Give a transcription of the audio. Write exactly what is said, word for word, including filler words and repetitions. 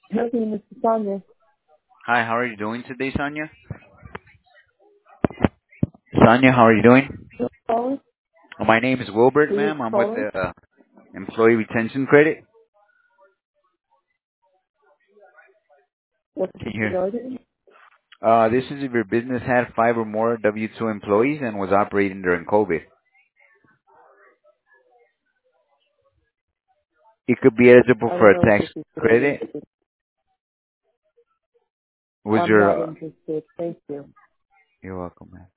Hello, Mister Sonia. Hi, how are you doing today, Sonia? Sonia, how are you doing? Who's calling? Uh, My name is Wilbert, Who is ma'am. I'm with calling? the uh, Employee Retention Credit. What's Can this you hear? regarding? Uh, this is if your business had five or more W two employees and was operating during COVID. It could be eligible I for don't a know what tax this is related credit. to. Was I'm not your... Uh, interested. Thank you. you're welcome, ma'am.